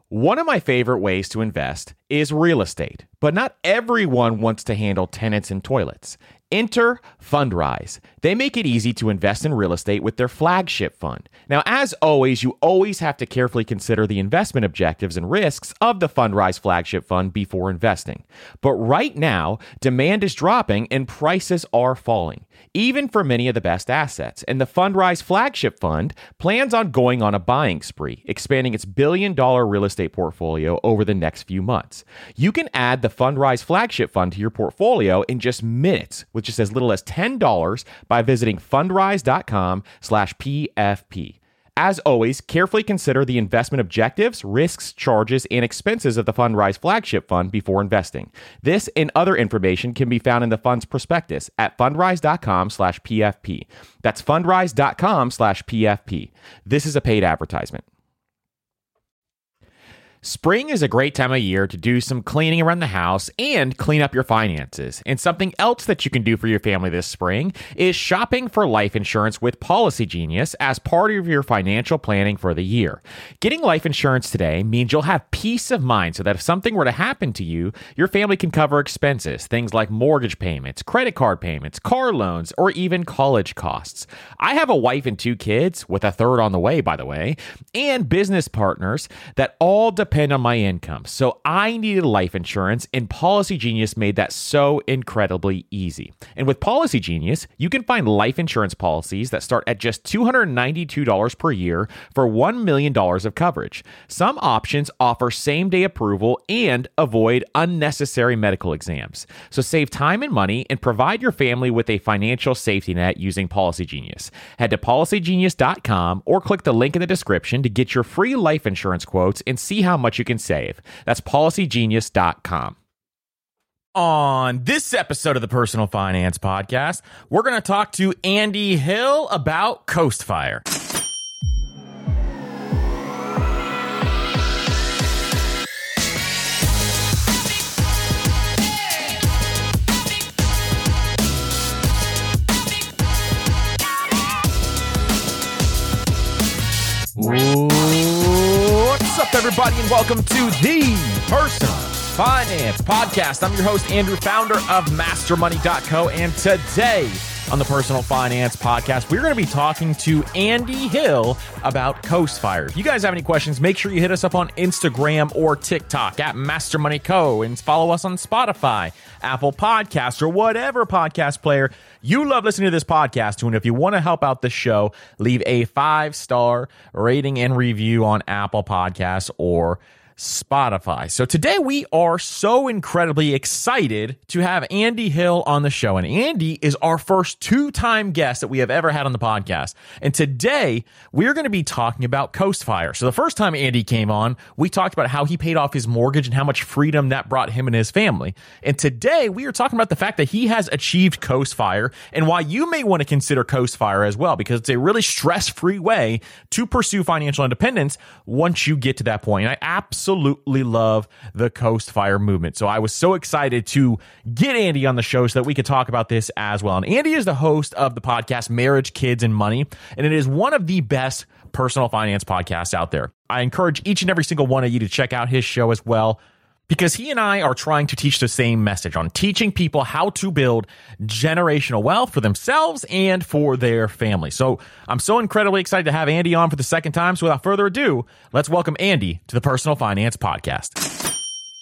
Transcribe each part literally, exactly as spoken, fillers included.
One of my favorite ways to invest is real estate, but not everyone wants to handle tenants and toilets. Enter Fundrise. They make it easy to invest in real estate with their flagship fund. Now, as always, you always have to carefully consider the investment objectives and risks of the Fundrise flagship fund before investing. But right now, demand is dropping and prices are falling, even for many of the best assets. And the Fundrise flagship fund plans on going on a buying spree, expanding its billion dollar real estate portfolio over the next few months. You can add the Fundrise flagship fund to your portfolio in just minutes with just as little as ten dollars by visiting fundrise.com slash PFP. As always, carefully consider the investment objectives, risks, charges, and expenses of the Fundrise flagship fund before investing. This and other information can be found in the fund's prospectus at fundrise.com slash PFP. That's fundrise.com slash PFP. This is a paid advertisement. Spring is a great time of year to do some cleaning around the house and clean up your finances. And something else that you can do for your family this spring is shopping for life insurance with Policy Genius as part of your financial planning for the year. Getting life insurance today means you'll have peace of mind so that if something were to happen to you, your family can cover expenses, things like mortgage payments, credit card payments, car loans, or even college costs. I have a wife and two kids, with a third on the way, by the way, and business partners that all depend depend on my income. So I needed life insurance, and Policy Genius made that so incredibly easy. And with Policy Genius, you can find life insurance policies that start at just two hundred ninety-two dollars per year for one million dollars of coverage. Some options offer same-day approval and avoid unnecessary medical exams. So save time and money and provide your family with a financial safety net using Policy Genius. Head to policy genius dot com or click the link in the description to get your free life insurance quotes and see how much you can save. That's policy genius dot com. On this episode of the Personal Finance Podcast, we're going to talk to Andy Hill about Coast Fire. What's up, everybody, and welcome to the Personal Finance Podcast. I'm your host, Andrew, founder of master money dot co, and today on the Personal Finance Podcast, we're going to be talking to Andy Hill about Coast Fire. If you guys have any questions, make sure you hit us up on Instagram or TikTok at Master Money Co, and follow us on Spotify, Apple Podcasts, or whatever podcast player you love listening to this podcast to. And if you want to help out the show, leave a five-star rating and review on Apple Podcasts or Spotify. So today we are so incredibly excited to have Andy Hill on the show. And Andy is our first two-time guest that we have ever had on the podcast. And today we're going to be talking about Coast Fire. So the first time Andy came on, we talked about how he paid off his mortgage and how much freedom that brought him and his family. And today we are talking about the fact that he has achieved Coast Fire and why you may want to consider Coast Fire as well, because it's a really stress-free way to pursue financial independence once you get to that point. And I absolutely Absolutely love the Coast Fire movement. So I was so excited to get Andy on the show so that we could talk about this as well. And Andy is the host of the podcast Marriage, Kids, and Money, and it is one of the best personal finance podcasts out there. I encourage each and every single one of you to check out his show as well, because he and I are trying to teach the same message on teaching people how to build generational wealth for themselves and for their family. So I'm so incredibly excited to have Andy on for the second time. So without further ado, let's welcome Andy to the Personal Finance Podcast.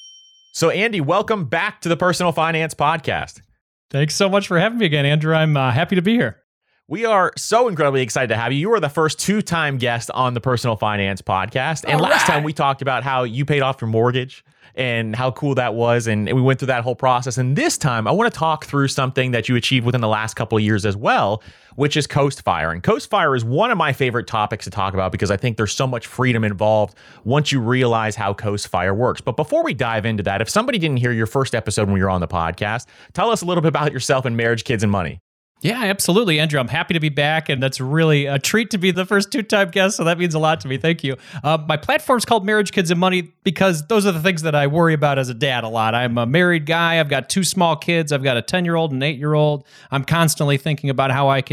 So Andy, welcome back to the Personal Finance Podcast. Thanks so much for having me again, Andrew. I'm uh, happy to be here. We are so incredibly excited to have you. You were the first two-time guest on the Personal Finance Podcast. And All last right. time we talked about how you paid off your mortgage and how cool that was, and we went through that whole process. And this time, I want to talk through something that you achieved within the last couple of years as well, which is Coast Fire. And Coast Fire is one of my favorite topics to talk about because I think there's so much freedom involved once you realize how Coast Fire works. But before we dive into that, if somebody didn't hear your first episode when you were on the podcast, tell us a little bit about yourself and Marriage, Kids, and Money. Yeah, absolutely, Andrew. I'm happy to be back, and that's really a treat to be the first two-time guest, so that means a lot to me. Thank you. Uh, my platform's called Marriage, Kids, and Money because those are the things that I worry about as a dad a lot. I'm a married guy. I've got two small kids. I've got a ten-year-old and an eight-year-old. I'm constantly thinking about how I can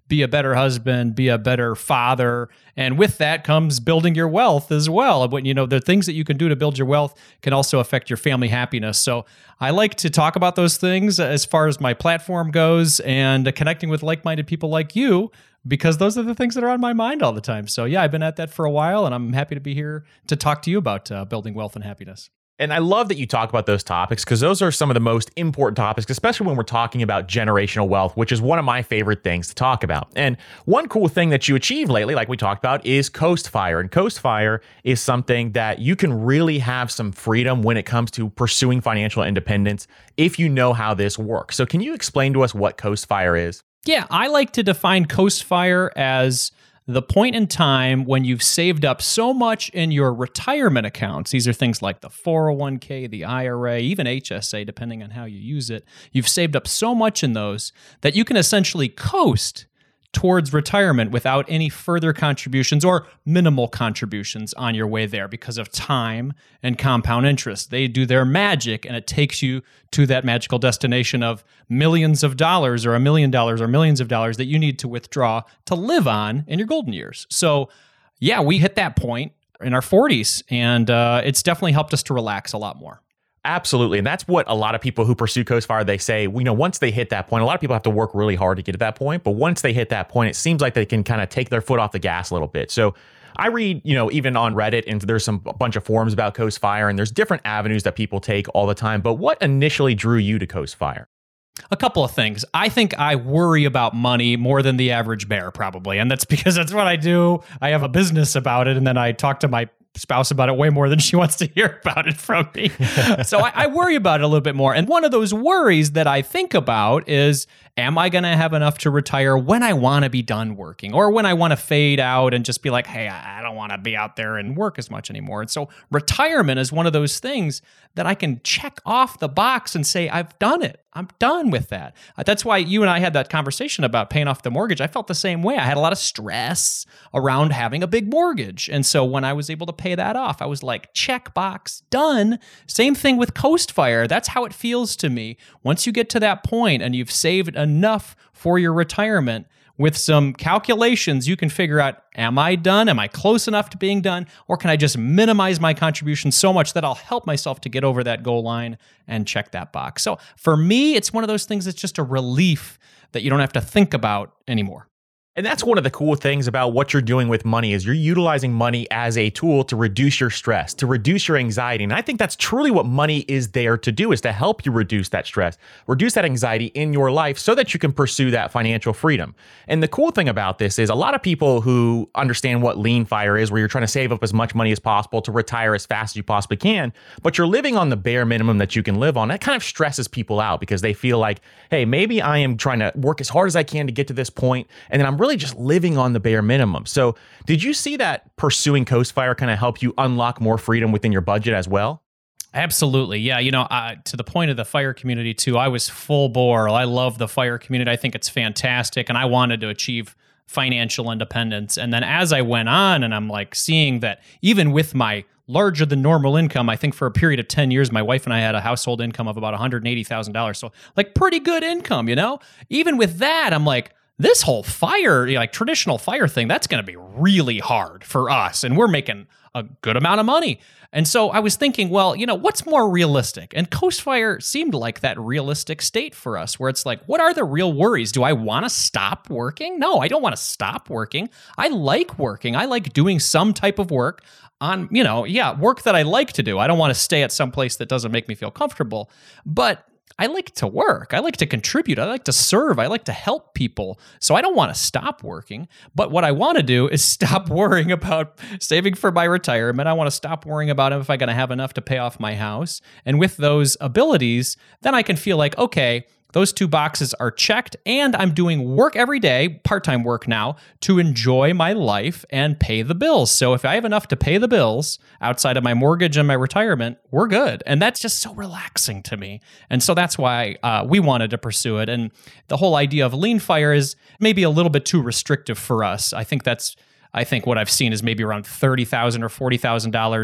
be a better husband, be a better father. And with that comes building your wealth as well. But, you know, the things that you can do to build your wealth can also affect your family happiness. So I like to talk about those things as far as my platform goes and connecting with like-minded people like you, because those are the things that are on my mind all the time. So yeah, I've been at that for a while, and I'm happy to be here to talk to you about uh, building wealth and happiness. And I love that you talk about those topics, because those are some of the most important topics, especially when we're talking about generational wealth, which is one of my favorite things to talk about. And one cool thing that you achieved lately, like we talked about, is Coast Fire. And Coast Fire is something that you can really have some freedom when it comes to pursuing financial independence if you know how this works. So can you explain to us what Coast Fire is? Yeah, I like to define Coast Fire as the point in time when you've saved up so much in your retirement accounts. These are things like the four oh one k, the I R A, even H S A, depending on how you use it. You've saved up so much in those that you can essentially coast towards retirement without any further contributions or minimal contributions on your way there because of time and compound interest. They do their magic, and it takes you to that magical destination of millions of dollars or a million dollars or millions of dollars that you need to withdraw to live on in your golden years. So yeah, we hit that point in our forties, and uh, it's definitely helped us to relax a lot more. Absolutely. And that's what a lot of people who pursue Coast Fire, they say, you know, once they hit that point, a lot of people have to work really hard to get to that point. But once they hit that point, it seems like they can kind of take their foot off the gas a little bit. So I read, you know, even on Reddit, and there's some a bunch of forums about Coast Fire, and there's different avenues that people take all the time. But what initially drew you to Coast Fire? A couple of things. I think I worry about money more than the average bear, probably. And that's because that's what I do. I have a business about it, and then I talk to my spouse about it way more than she wants to hear about it from me. So I, I worry about it a little bit more. And one of those worries that I think about is, am I going to have enough to retire when I want to be done working, or when I want to fade out and just be like, hey, I don't want to be out there and work as much anymore. And so retirement is one of those things that I can check off the box and say, I've done it. I'm done with that. Uh, that's why you and I had that conversation about paying off the mortgage. I felt the same way. I had a lot of stress around having a big mortgage. And so when I was able to pay that off, I was like, check box, done. Same thing with Coast Fire. That's how it feels to me. Once you get to that point and you've saved enough for your retirement, with some calculations, you can figure out, am I done? Am I close enough to being done? Or can I just minimize my contribution so much that I'll help myself to get over that goal line and check that box? So for me, it's one of those things that's just a relief that you don't have to think about anymore. And that's one of the cool things about what you're doing with money, is you're utilizing money as a tool to reduce your stress, to reduce your anxiety. And I think that's truly what money is there to do, is to help you reduce that stress, reduce that anxiety in your life so that you can pursue that financial freedom. And the cool thing about this is a lot of people who understand what lean fire is, where you're trying to save up as much money as possible to retire as fast as you possibly can, but you're living on the bare minimum that you can live on. That kind of stresses people out, because they feel like, hey, maybe I am trying to work as hard as I can to get to this point, and then I'm really just living on the bare minimum. So did you see that pursuing Coast Fire kind of help you unlock more freedom within your budget as well? Absolutely. Yeah. You know, uh, to the point of the fire community too, I was full bore. I love the fire community. I think it's fantastic. And I wanted to achieve financial independence. And then as I went on, and I'm like seeing that even with my larger than normal income, I think for a period of ten years, my wife and I had a household income of about one hundred eighty thousand dollars. So like pretty good income, you know, even with that, I'm like, this whole fire, like traditional fire thing, that's going to be really hard for us. And we're making a good amount of money. And so I was thinking, well, you know, what's more realistic? And Coast Fire seemed like that realistic state for us, where it's like, what are the real worries? Do I want to stop working? No, I don't want to stop working. I like working. I like doing some type of work on, you know, yeah, work that I like to do. I don't want to stay at some place that doesn't make me feel comfortable. But I like to work. I like to contribute. I like to serve. I like to help people. So I don't want to stop working. But what I want to do is stop worrying about saving for my retirement. I want to stop worrying about if I'm going to have enough to pay off my house. And with those abilities, then I can feel like, okay, those two boxes are checked, and I'm doing work every day, part-time work now, to enjoy my life and pay the bills. So if I have enough to pay the bills outside of my mortgage and my retirement, we're good. And that's just so relaxing to me. And so that's why uh, we wanted to pursue it. And the whole idea of lean fire is maybe a little bit too restrictive for us. I think that's, I think what I've seen is maybe around thirty thousand dollars or forty thousand dollars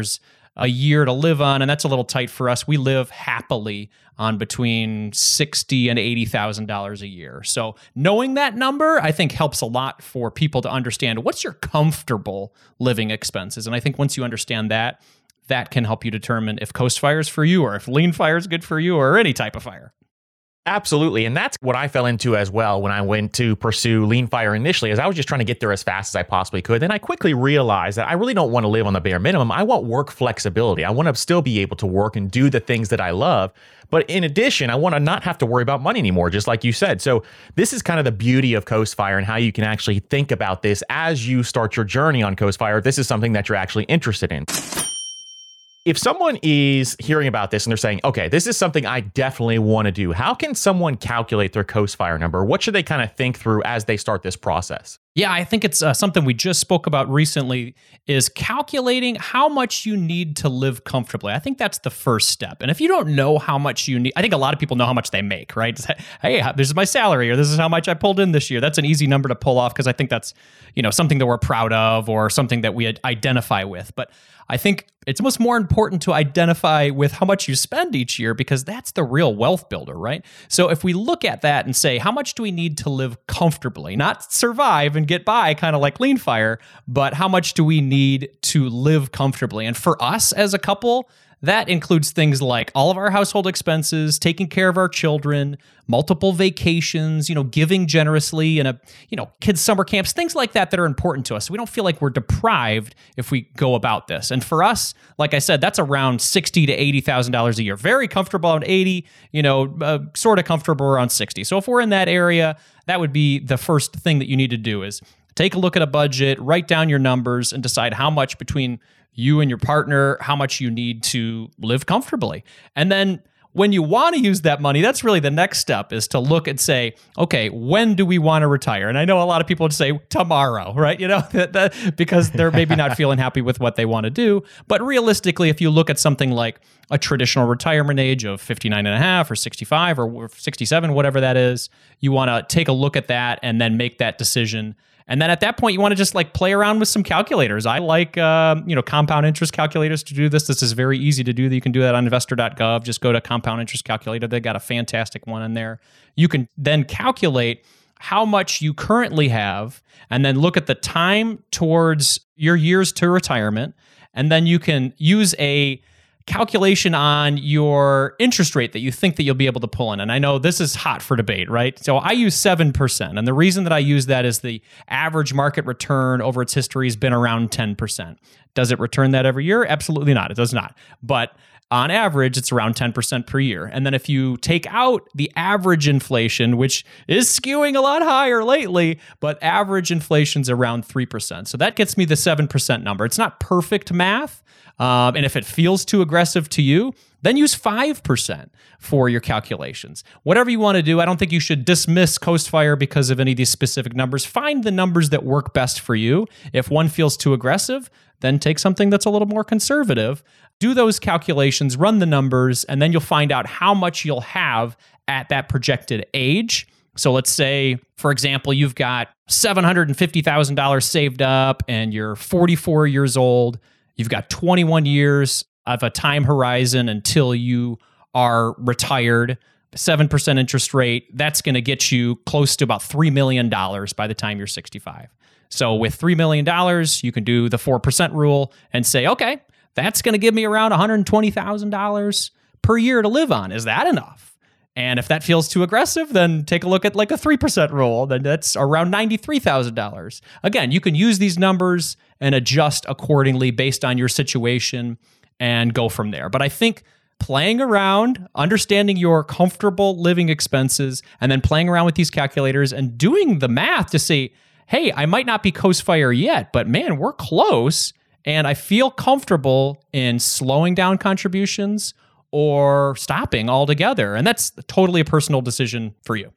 a year to live on, and that's a little tight for us. We live happily on between sixty thousand dollars and eighty thousand dollars a year. So knowing that number, I think, helps a lot for people to understand what's your comfortable living expenses. And I think once you understand that, that can help you determine if Coast Fire is for you, or if Lean Fire is good for you, or any type of fire. Absolutely. And that's what I fell into as well when I went to pursue Lean Fire initially, as I was just trying to get there as fast as I possibly could. Then I quickly realized that I really don't want to live on the bare minimum. I want work flexibility. I want to still be able to work and do the things that I love. But in addition, I want to not have to worry about money anymore, just like you said. So this is kind of the beauty of Coast Fire and how you can actually think about this as you start your journey on Coast Fire. This is something that you're actually interested in. If someone is hearing about this and they're saying, okay, this is something I definitely want to do, how can someone calculate their Coast Fire number? What should they kind of think through as they start this process? Yeah, I think it's uh, something we just spoke about recently, is calculating how much you need to live comfortably. I think that's the first step. And if you don't know how much you need, I think a lot of people know how much they make, right? Hey, this is my salary, or this is how much I pulled in this year. That's an easy number to pull off because I think that's, you know, something that we're proud of or something that we identify with. But I think it's almost more important to identify with how much you spend each year, because that's the real wealth builder, right? So if we look at that and say, how much do we need to live comfortably, not survive and get by, kind of like Lean Fire, but how much do we need to live comfortably? And for us as a couple, that includes things like all of our household expenses, taking care of our children, multiple vacations, you know, giving generously in a, you know, kids' summer camps, things like that that are important to us. So we don't feel like we're deprived if we go about this. And for us, like I said, that's around sixty thousand to eighty thousand dollars a year. Very comfortable around eighty, you know, uh, sort of comfortable around sixty. So if we're in that area, that would be the first thing that you need to do, is take a look at a budget, write down your numbers, and decide how much between you and your partner, how much you need to live comfortably. And then when you want to use that money, that's really the next step, is to look and say, okay, when do we want to retire? And I know a lot of people would say tomorrow, right? You know, that, that, because they're maybe not feeling happy with what they want to do. But realistically, if you look at something like a traditional retirement age of fifty-nine and a half or sixty-five or sixty-seven, whatever that is, you want to take a look at that and then make that decision. And then at that point, you want to just like play around with some calculators. I like, uh, you know, compound interest calculators to do this. This is very easy to do. You can do that on investor dot gov. Just go to compound interest calculator. They got a fantastic one in there. You can then calculate how much you currently have, and then look at the time towards your years to retirement. And then you can use a calculation on your interest rate that you think that you'll be able to pull in. And I know this is hot for debate, right? So I use seven percent. And the reason that I use that is the average market return over its history has been around ten percent. Does it return that every year? Absolutely not. It does not. But on average, it's around ten percent per year. And then if you take out the average inflation, which is skewing a lot higher lately, but average inflation's around three percent. So that gets me the seven percent number. It's not perfect math. Um, and if it feels too aggressive to you, then use five percent for your calculations. Whatever you want to do, I don't think you should dismiss Coast Fire because of any of these specific numbers. Find the numbers that work best for you. If one feels too aggressive, then take something that's a little more conservative. Do those calculations, run the numbers, and then you'll find out how much you'll have at that projected age. So let's say, for example, you've got seven hundred fifty thousand dollars saved up and you're forty-four years old. You've got twenty-one years of a time horizon until you are retired. seven percent interest rate, that's going to get you close to about three million dollars by the time you're sixty-five. So with three million dollars, you can do the four percent rule and say, okay, that's going to give me around one hundred twenty thousand dollars per year to live on. Is that enough? And if that feels too aggressive, then take a look at like a three percent rule. Then that's around ninety-three thousand dollars. Again, you can use these numbers and adjust accordingly based on your situation and go from there. But I think playing around, understanding your comfortable living expenses, and then playing around with these calculators and doing the math to say, hey, I might not be Coast Fire yet, but man, we're close. And I feel comfortable in slowing down contributions or stopping altogether. And that's totally a personal decision for you.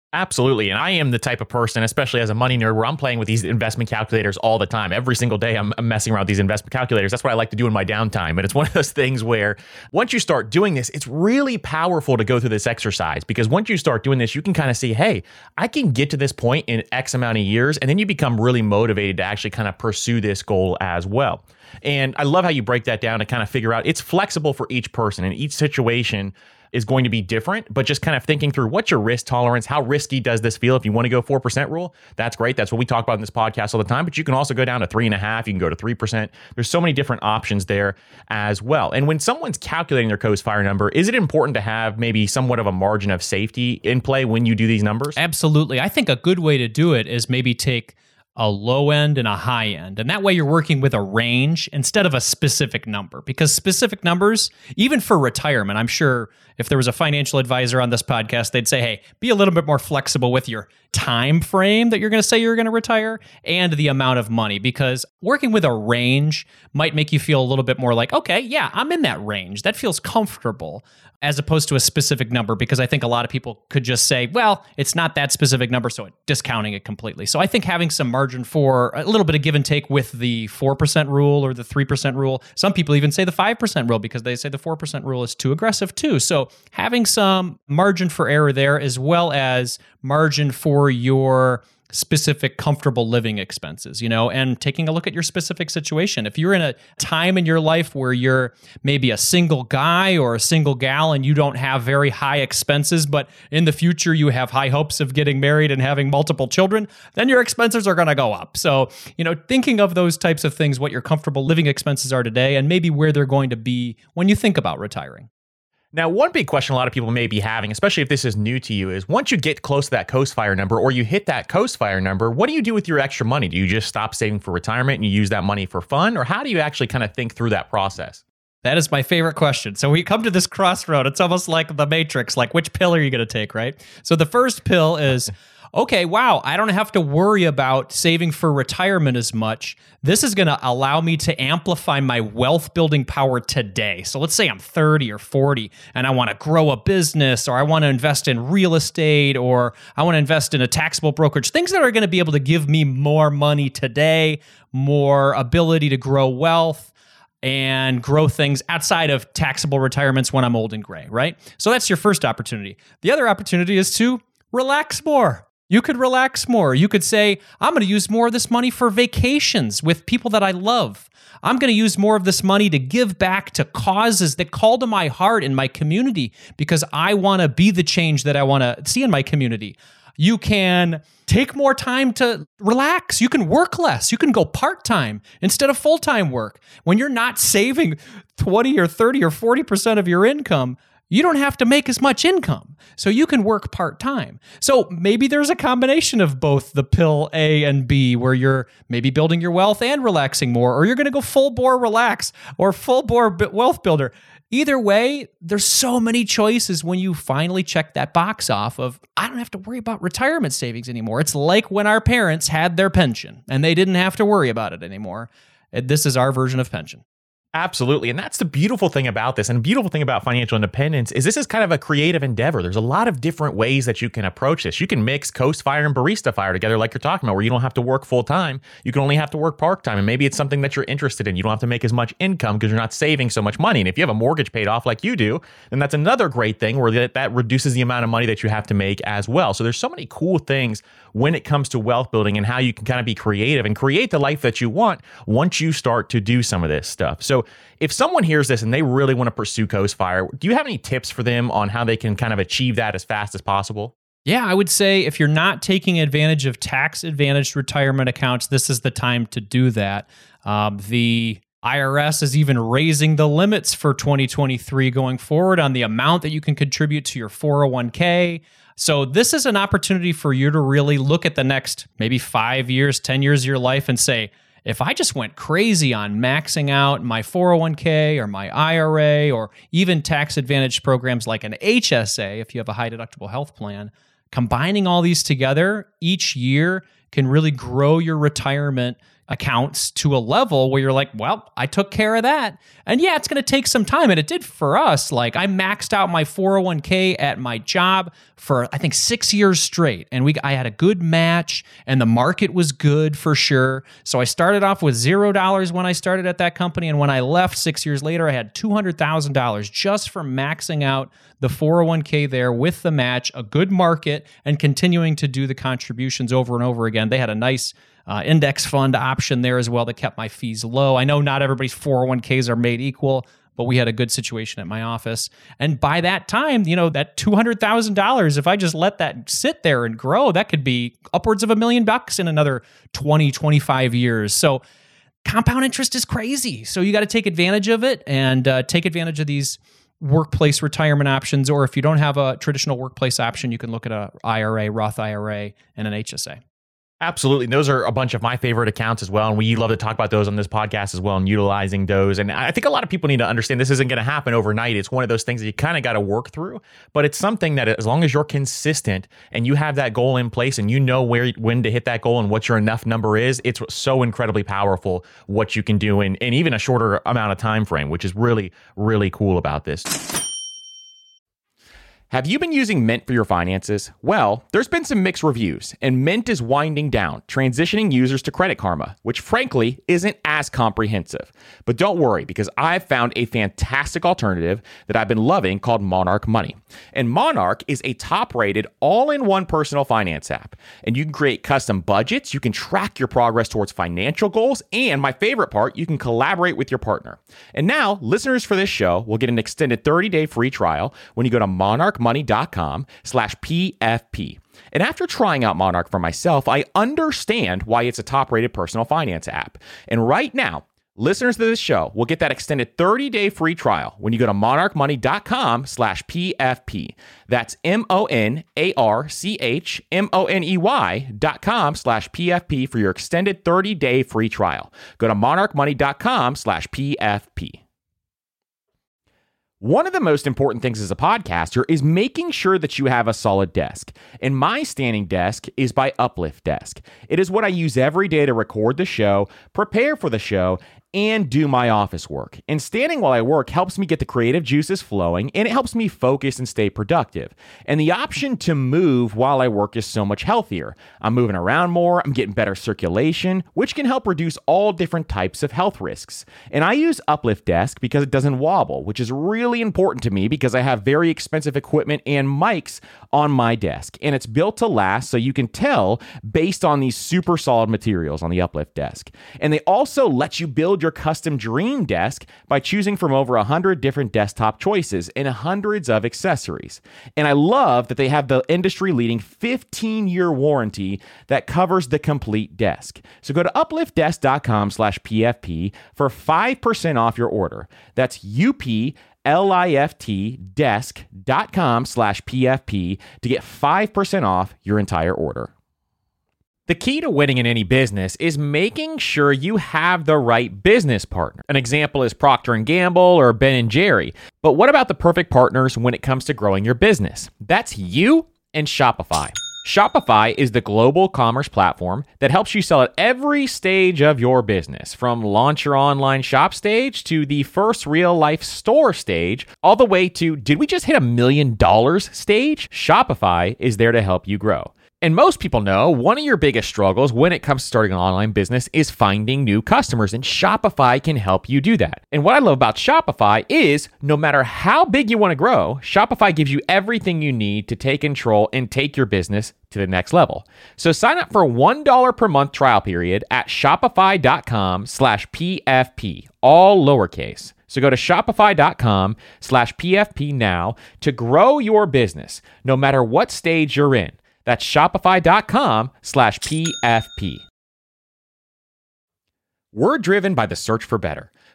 Absolutely. And I am the type of person, especially as a money nerd, where I'm playing with these investment calculators all the time. Every single day I'm, I'm messing around with these investment calculators. That's what I like to do in my downtime. And it's one of those things where once you start doing this, it's really powerful to go through this exercise, because once you start doing this, you can kind of see, hey, I can get to this point in X amount of years. And then you become really motivated to actually kind of pursue this goal as well. And I love how you break that down to kind of figure out it's flexible for each person, and each situation is going to be different, but just kind of thinking through what's your risk tolerance, how risky does this feel? If you want to go four percent rule, that's great. That's what we talk about in this podcast all the time, but you can also go down to three and a half. You can go to three percent. There's so many different options there as well. And when someone's calculating their Coast Fire number, is it important to have maybe somewhat of a margin of safety in play when you do these numbers? Absolutely. I think a good way to do it is maybe take a low end and a high end. And that way you're working with a range instead of a specific number, because specific numbers, even for retirement, I'm sure if there was a financial advisor on this podcast, they'd say, hey, be a little bit more flexible with your time frame that you're going to say you're going to retire and the amount of money, because working with a range might make you feel a little bit more like, okay, yeah, I'm in that range. That feels comfortable, as opposed to a specific number, because I think a lot of people could just say, well, it's not that specific number, so discounting it completely. So I think having some margin for a little bit of give and take with the four percent rule or the three percent rule. Some people even say the five percent rule because they say the four percent rule is too aggressive too. So having some margin for error there, as well as margin for your specific comfortable living expenses, you know, and taking a look at your specific situation. If you're in a time in your life where you're maybe a single guy or a single gal and you don't have very high expenses, but in the future you have high hopes of getting married and having multiple children, then your expenses are going to go up. So, you know, thinking of those types of things, what your comfortable living expenses are today and maybe where they're going to be when you think about retiring. Now, one big question a lot of people may be having, especially if this is new to you, is once you get close to that Coast Fire number or you hit that Coast Fire number, what do you do with your extra money? Do you just stop saving for retirement and you use that money for fun? Or how do you actually kind of think through that process? That is my favorite question. So we come to this crossroad. It's almost like the Matrix, like which pill are you going to take, right? So the first pill is, okay, wow, I don't have to worry about saving for retirement as much. This is going to allow me to amplify my wealth building power today. So let's say I'm thirty or forty and I want to grow a business, or I want to invest in real estate, or I want to invest in a taxable brokerage, things that are going to be able to give me more money today, more ability to grow wealth and grow things outside of taxable retirements when I'm old and gray, right? So that's your first opportunity. The other opportunity is to relax more. You could relax more. You could say, I'm going to use more of this money for vacations with people that I love. I'm going to use more of this money to give back to causes that call to my heart in my community because I want to be the change that I want to see in my community. You can take more time to relax. You can work less. You can go part-time instead of full-time work. When you're not saving twenty or thirty or forty percent of your income, you don't have to make as much income. So you can work part-time. So maybe there's a combination of both the pill A and B, where you're maybe building your wealth and relaxing more, or you're going to go full bore relax or full bore wealth builder. Either way, there's so many choices when you finally check that box off of, I don't have to worry about retirement savings anymore. It's like when our parents had their pension and they didn't have to worry about it anymore. This is our version of pension. Absolutely. And that's the beautiful thing about this. And the beautiful thing about financial independence is this is kind of a creative endeavor. There's a lot of different ways that you can approach this. You can mix Coast Fire and Barista Fire together like you're talking about, where you don't have to work full time. You can only have to work part time. And maybe it's something that you're interested in. You don't have to make as much income because you're not saving so much money. And if you have a mortgage paid off like you do, then that's another great thing where that, that reduces the amount of money that you have to make as well. So there's so many cool things when it comes to wealth building and how you can kind of be creative and create the life that you want once you start to do some of this stuff. So if someone hears this and they really want to pursue Coast Fire, do you have any tips for them on how they can kind of achieve that as fast as possible? Yeah, I would say if you're not taking advantage of tax-advantaged retirement accounts, this is the time to do that. Um, the I R S is even raising the limits for twenty twenty-three going forward on the amount that you can contribute to your four oh one k. So this is an opportunity for you to really look at the next maybe five years, ten years of your life and say, if I just went crazy on maxing out my four oh one k or my I R A or even tax-advantaged programs like an H S A, if you have a high-deductible health plan, combining all these together each year can really grow your retirement accounts to a level where you're like, well, I took care of that. And yeah, it's going to take some time. And it did for us. Like I maxed out my four oh one k at my job for, I think, six years straight. And we, I had a good match and the market was good for sure. So I started off with zero dollars when I started at that company. And when I left six years later, I had two hundred thousand dollars just for maxing out the four oh one k there with the match, a good market, and continuing to do the contributions over and over again. They had a nice Uh, index fund option there as well that kept my fees low. I know not everybody's four oh one k's are made equal, but we had a good situation at my office. And by that time, you know, that two hundred thousand dollars, if I just let that sit there and grow, that could be upwards of a million bucks in another twenty, twenty-five years. So compound interest is crazy. So you got to take advantage of it and uh, take advantage of these workplace retirement options. Or if you don't have a traditional workplace option, you can look at a I R A, Roth I R A, and an H S A. Absolutely. And those are a bunch of my favorite accounts as well. And we love to talk about those on this podcast as well and utilizing those. And I think a lot of people need to understand this isn't going to happen overnight. It's one of those things that you kind of got to work through. But it's something that as long as you're consistent and you have that goal in place and you know where when to hit that goal and what your enough number is, it's so incredibly powerful what you can do in, in even a shorter amount of time frame, which is really, really cool about this. Have you been using Mint for your finances? Well, there's been some mixed reviews, and Mint is winding down, transitioning users to Credit Karma, which frankly isn't as comprehensive. But don't worry, because I've found a fantastic alternative that I've been loving called Monarch Money. And Monarch is a top-rated, all-in-one personal finance app. And you can create custom budgets, you can track your progress towards financial goals, and my favorite part, you can collaborate with your partner. And now, listeners for this show will get an extended thirty-day free trial when you go to monarch money dot com slash P F P. And after trying out Monarch for myself, I understand why it's a top-rated personal finance app. And right now, listeners to this show will get that extended thirty-day free trial when you go to monarch money dot com slash P F P. That's M O N A R C H M O N E Y dot com slash P F P for your extended thirty-day free trial. Go to monarch money dot com slash P F P. One of the most important things as a podcaster is making sure that you have a solid desk. And my standing desk is by Uplift Desk. It is what I use every day to record the show, prepare for the show, and do my office work. And standing while I work helps me get the creative juices flowing, and it helps me focus and stay productive. And the option to move while I work is so much healthier. I'm moving around more, I'm getting better circulation, which can help reduce all different types of health risks. And I use Uplift Desk because it doesn't wobble, which is really important to me because I have very expensive equipment and mics on my desk. And it's built to last, so you can tell based on these super solid materials on the Uplift Desk. And they also let you build your custom dream desk by choosing from over one hundred different desktop choices and hundreds of accessories. And I love that they have the industry-leading fifteen-year warranty that covers the complete desk. So go to uplift desk dot com slash P F P for five percent off your order. That's U P L I F T desk dot com slash P F P to get five percent off your entire order. The key to winning in any business is making sure you have the right business partner. An example is Procter and Gamble or Ben and Jerry. But what about the perfect partners when it comes to growing your business? That's you and Shopify. Shopify is the global commerce platform that helps you sell at every stage of your business, from launch your online shop stage to the first real life store stage, all the way to did we just hit a million dollars stage? Shopify is there to help you grow. And most people know one of your biggest struggles when it comes to starting an online business is finding new customers, and Shopify can help you do that. And what I love about Shopify is no matter how big you want to grow, Shopify gives you everything you need to take control and take your business to the next level. So sign up for a one dollar per month trial period at shopify dot com slash P F P, all lowercase. So go to shopify dot com slash P F P now to grow your business, no matter what stage you're in. That's shopify dot com slash P F P. We're driven by the search for better.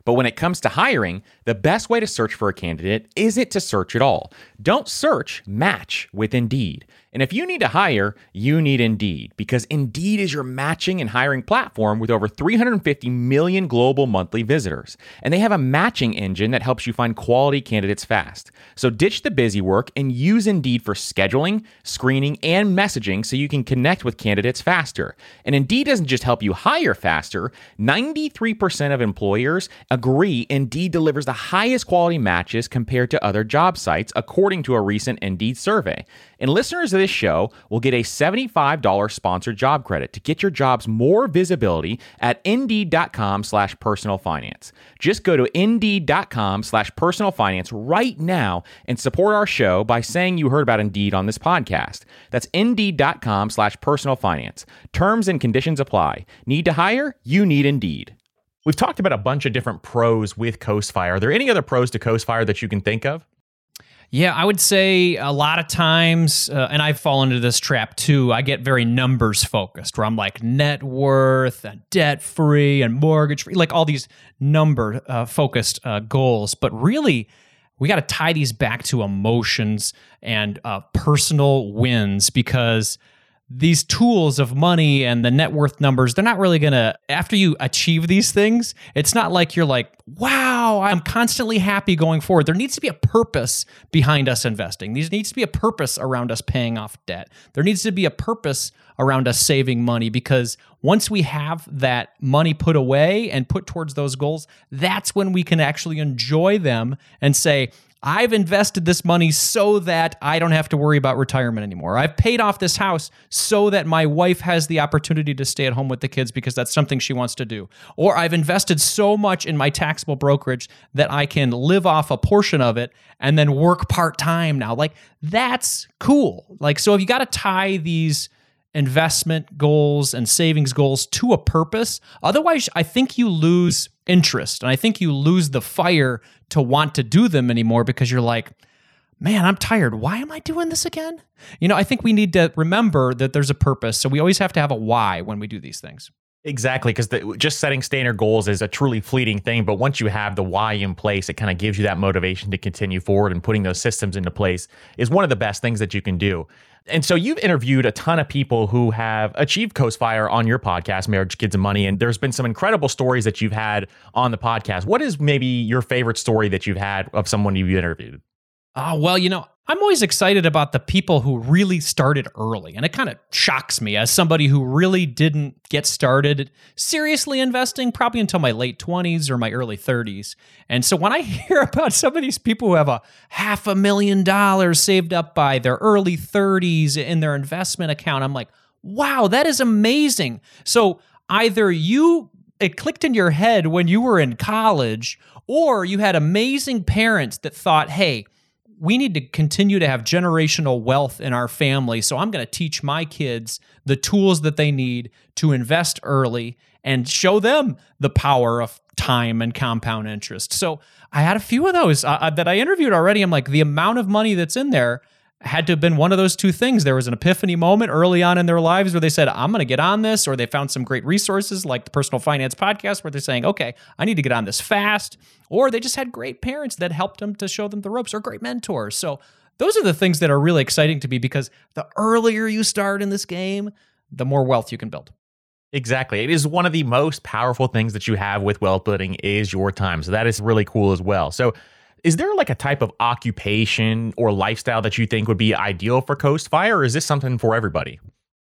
But when it comes to hiring, the best way to search for a candidate isn't to search at all. Don't search, match with Indeed. And if you need to hire, you need Indeed, because Indeed is your matching and hiring platform with over three hundred fifty million global monthly visitors. And they have a matching engine that helps you find quality candidates fast. So ditch the busy work and use Indeed for scheduling, screening, and messaging so you can connect with candidates faster. And Indeed doesn't just help you hire faster. ninety-three percent of employers agree Indeed delivers the highest quality matches compared to other job sites, according to a recent Indeed survey. And listeners of this show will get a seventy-five dollars sponsored job credit to get your jobs more visibility at Indeed.com slash personal finance. Just go to Indeed.com slash personal finance right now and support our show by saying you heard about Indeed on this podcast. That's Indeed.com slash personal finance. Terms and conditions apply. Need to hire? You need Indeed. We've talked about a bunch of different pros with Coastfire. Are there any other pros to Coastfire that you can think of? Yeah, I would say a lot of times, uh, and I've fallen into this trap too, I get very numbers focused, where I'm like net worth and debt free and mortgage free, like all these number uh, focused uh, goals. But really, we got to tie these back to emotions and uh, personal wins, because these tools of money and the net worth numbers, they're not really going to, after you achieve these things, it's not like you're like, wow, I'm constantly happy going forward. There needs to be a purpose behind us investing. There needs to be a purpose around us paying off debt. There needs to be a purpose around us saving money, because once we have that money put away and put towards those goals, that's when we can actually enjoy them and say, I've invested this money so that I don't have to worry about retirement anymore. I've paid off this house so that my wife has the opportunity to stay at home with the kids because that's something she wants to do. Or I've invested so much in my taxable brokerage that I can live off a portion of it and then work part-time now. Like, that's cool. Like, so if you got to tie these investment goals and savings goals to a purpose, otherwise I think you lose interest, and I think you lose the fire to want to do them anymore, because you're like, man, I'm tired. Why am I doing this again? You know, I think we need to remember that there's a purpose. So we always have to have a why when we do these things. Exactly, because just setting standard goals is a truly fleeting thing. But once you have the why in place, it kind of gives you that motivation to continue forward, and putting those systems into place is one of the best things that you can do. And so you've interviewed a ton of people who have achieved Coastfire on your podcast, Marriage, Kids, and Money. And there's been some incredible stories that you've had on the podcast. What is maybe your favorite story that you've had of someone you've interviewed? Oh, well, you know, I'm always excited about the people who really started early. And it kind of shocks me as somebody who really didn't get started seriously investing probably until my late twenties or my early thirties. And so when I hear about some of these people who have a half a million dollars saved up by their early thirties in their investment account, I'm like, wow, that is amazing. So either you, it clicked in your head when you were in college, or you had amazing parents that thought, hey, we need to continue to have generational wealth in our family. So I'm going to teach my kids the tools that they need to invest early and show them the power of time and compound interest. So I had a few of those uh, that I interviewed already. I'm like, the amount of money that's in there had to have been one of those two things. There was an epiphany moment early on in their lives where they said, I'm going to get on this, or they found some great resources like the Personal Finance Podcast where they're saying, okay, I need to get on this fast, or they just had great parents that helped them to show them the ropes, or great mentors. So those are the things that are really exciting to me, because the earlier you start in this game, the more wealth you can build. Exactly. It is one of the most powerful things that you have with wealth building is your time. So that is really cool as well. So is there like a type of occupation or lifestyle that you think would be ideal for Coastfire, or is this something for everybody?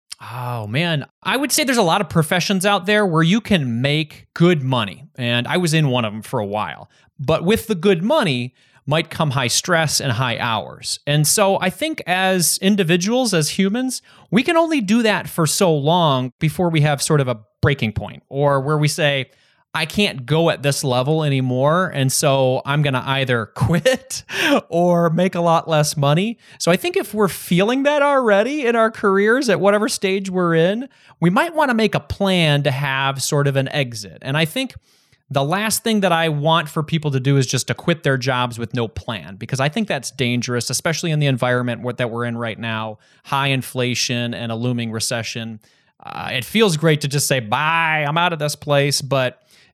Oh, man. I would say there's a lot of professions out there where you can make good money. And I was in one of them for a while. But with the good money might come high stress and high hours. And so I think as individuals, as humans, we can only do that for so long before we have sort of a breaking point, or where we say, I can't go at this level anymore, and so I'm going to either quit or make a lot less money. So I think if we're feeling that already in our careers at whatever stage we're in, we might want to make a plan to have sort of an exit. And I think the last thing that I want for people to do is just to quit their jobs with no plan, because I think that's dangerous, especially in the environment that we're in right now, high inflation and a looming recession. Uh, it feels great to just say, bye, I'm out of this place, but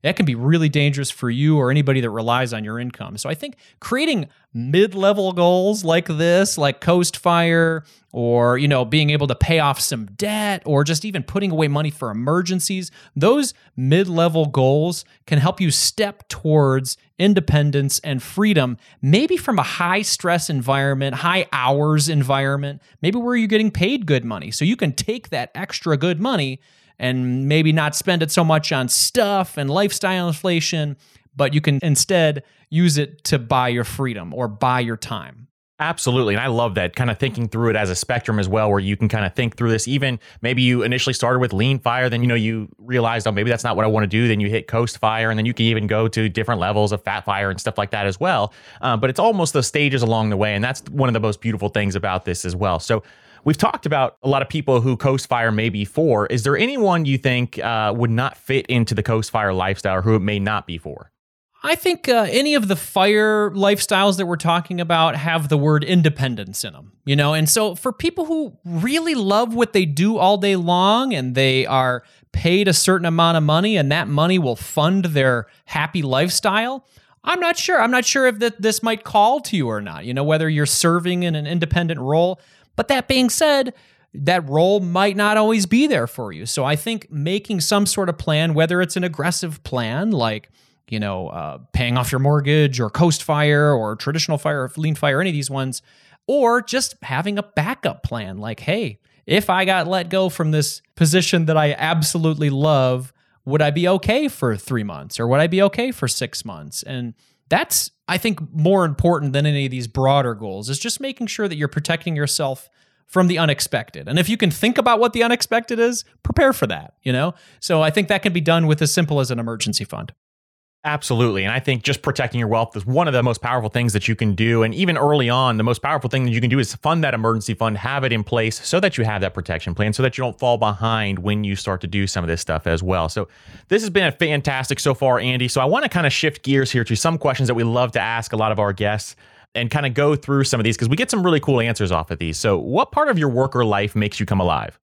that can be really dangerous for you or anybody that relies on your income. So I think creating mid-level goals like this, like Coast Fire, or, you know, being able to pay off some debt, or just even putting away money for emergencies, those mid-level goals can help you step towards independence and freedom, maybe from a high-stress environment, high-hours environment, maybe where you're getting paid good money. So you can take that extra good money and maybe not spend it so much on stuff and lifestyle inflation, but you can instead use it to buy your freedom or buy your time. Absolutely. And I love that, kind of thinking through it as a spectrum as well, where you can kind of think through this. Even maybe you initially started with Lean Fire, then, you know, you realized, oh, maybe that's not what I want to do. Then you hit Coast Fire, and then you can even go to different levels of Fat Fire and stuff like that as well. Uh, but it's almost the stages along the way. And that's one of the most beautiful things about this as well. So we've talked about a lot of people who Coast Fire may be for. Is there anyone you think uh, would not fit into the Coast Fire lifestyle, or who it may not be for? I think uh, any of the fire lifestyles that we're talking about have the word independence in them, you know? And so for people who really love what they do all day long, and they are paid a certain amount of money, and that money will fund their happy lifestyle, I'm not sure. I'm not sure if that this might call to you or not, you know, whether you're serving in an independent role. But that being said, that role might not always be there for you. So I think making some sort of plan, whether it's an aggressive plan like, you know, uh, paying off your mortgage, or Coast Fire, or traditional fire, or Lean Fire, any of these ones, or just having a backup plan. Like, hey, if I got let go from this position that I absolutely love, would I be okay for three months? Or would I be okay for six months? And that's, I think, more important than any of these broader goals, is just making sure that you're protecting yourself from the unexpected. And if you can think about what the unexpected is, prepare for that, you know? So I think that can be done with as simple as an emergency fund. Absolutely. And I think just protecting your wealth is one of the most powerful things that you can do. And even early on, the most powerful thing that you can do is fund that emergency fund, have it in place so that you have that protection plan, so that you don't fall behind when you start to do some of this stuff as well. So this has been a fantastic so far, Andy. So I want to kind of shift gears here to some questions that we love to ask a lot of our guests, and kind of go through some of these, because we get some really cool answers off of these. So what part of your work or life makes you come alive?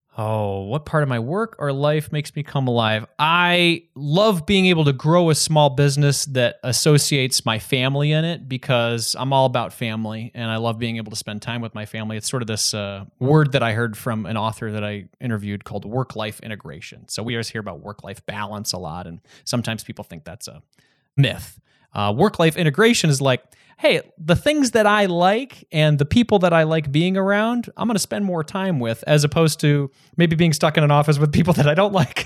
Oh, what part of my work or life makes me come alive? I love being able to grow a small business that associates my family in it, because I'm all about family, and I love being able to spend time with my family. It's sort of this uh, word that I heard from an author that I interviewed called work-life integration. So we always hear about work-life balance a lot, and sometimes people think that's a myth. Uh, work-life integration is like, hey, the things that I like and the people that I like being around, I'm going to spend more time with, as opposed to maybe being stuck in an office with people that I don't like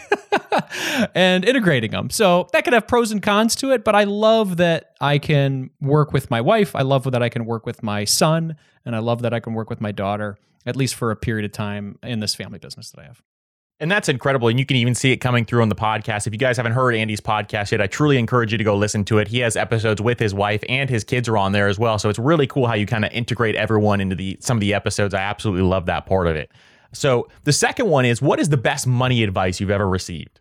and integrating them. So that could have pros and cons to it, but I love that I can work with my wife. I love that I can work with my son, and I love that I can work with my daughter, at least for a period of time in this family business that I have. And that's incredible. And you can even see it coming through on the podcast. If you guys haven't heard Andy's podcast yet, I truly encourage you to go listen to it. He has episodes with his wife, and his kids are on there as well. So it's really cool how you kind of integrate everyone into the some of the episodes. I absolutely love that part of it. So the second one is, what is the best money advice you've ever received?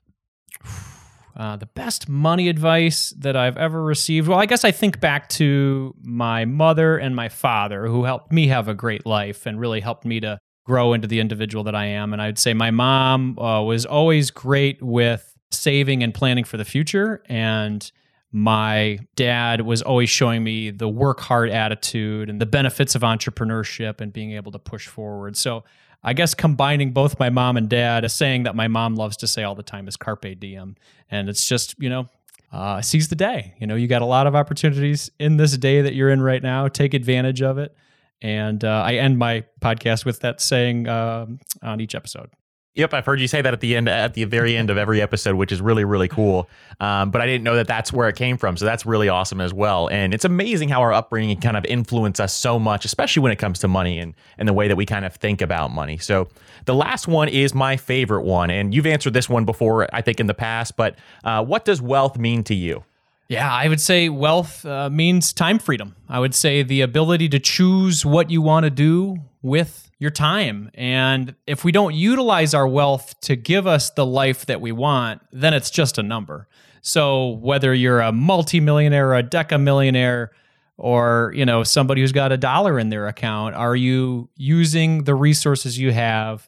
Uh, the best money advice that I've ever received. Well, I guess I think back to my mother and my father, who helped me have a great life and really helped me to grow into the individual that I am. And I'd say my mom uh, was always great with saving and planning for the future. And my dad was always showing me the work hard attitude and the benefits of entrepreneurship and being able to push forward. So I guess combining both my mom and dad, a saying that my mom loves to say all the time is carpe diem. And it's just, you know, uh, seize the day. You know, you got a lot of opportunities in this day that you're in right now. Take advantage of it. And uh, I end my podcast with that saying uh, on each episode. Yep, I've heard you say that at the end, at the very end of every episode, which is really, really cool. Um, but I didn't know that that's where it came from. So that's really awesome as well. And it's amazing how our upbringing can kind of influence us so much, especially when it comes to money and, and the way that we kind of think about money. So the last one is my favorite one. And you've answered this one before, I think, in the past. But uh, what does wealth mean to you? Yeah, I would say wealth uh, means time freedom. I would say the ability to choose what you want to do with your time. And if we don't utilize our wealth to give us the life that we want, then it's just a number. So whether you're a multimillionaire or a decamillionaire, or, you know, somebody who's got a dollar in their account, are you using the resources you have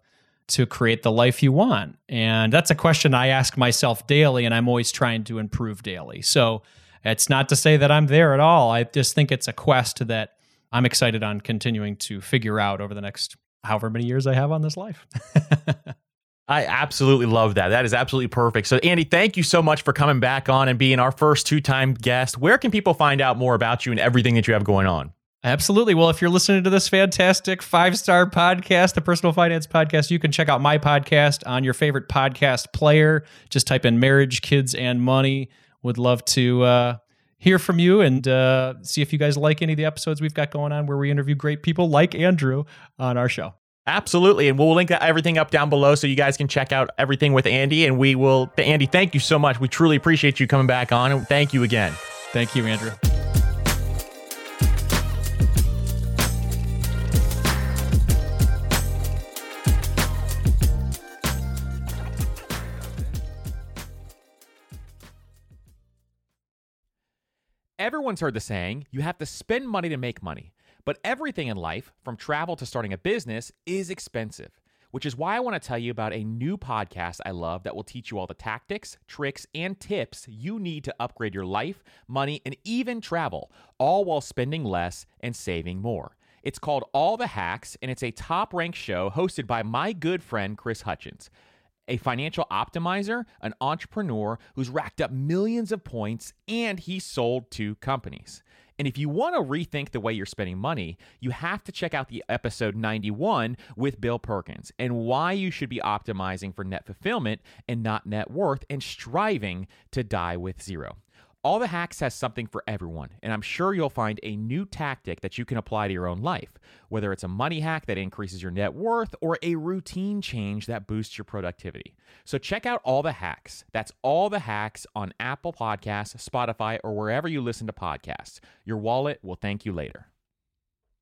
to create the life you want? And that's a question I ask myself daily, and I'm always trying to improve daily. So it's not to say that I'm there at all. I just think it's a quest that I'm excited on continuing to figure out over the next however many years I have on this life. I absolutely love that. That is absolutely perfect. So, Andy, thank you so much for coming back on and being our first two-time guest. Where can people find out more about you and everything that you have going on? Absolutely. Well, if you're listening to this fantastic five-star podcast, the Personal Finance Podcast, you can check out my podcast on your favorite podcast player. Just type in Marriage, Kids, and Money. Would love to uh, hear from you and uh, see if you guys like any of the episodes we've got going on where we interview great people like Andrew on our show. Absolutely. And we'll link everything up down below so you guys can check out everything with Andy. And we will, Andy, thank you so much. We truly appreciate you coming back on. And thank you again. Thank you, Andrew. Everyone's heard the saying, you have to spend money to make money. But everything in life, from travel to starting a business, is expensive, which is why I want to tell you about a new podcast I love that will teach you all the tactics, tricks, and tips you need to upgrade your life, money, and even travel, all while spending less and saving more. It's called All the Hacks, and it's a top-ranked show hosted by my good friend, Chris Hutchins, a financial optimizer, an entrepreneur who's racked up millions of points, and he sold two companies. And if you want to rethink the way you're spending money, you have to check out the episode ninety-one with Bill Perkins and why you should be optimizing for net fulfillment and not net worth and striving to die with zero. All the Hacks has something for everyone, and I'm sure you'll find a new tactic that you can apply to your own life, whether it's a money hack that increases your net worth or a routine change that boosts your productivity. So check out All the Hacks. That's All the Hacks on Apple Podcasts, Spotify, or wherever you listen to podcasts. Your wallet will thank you later.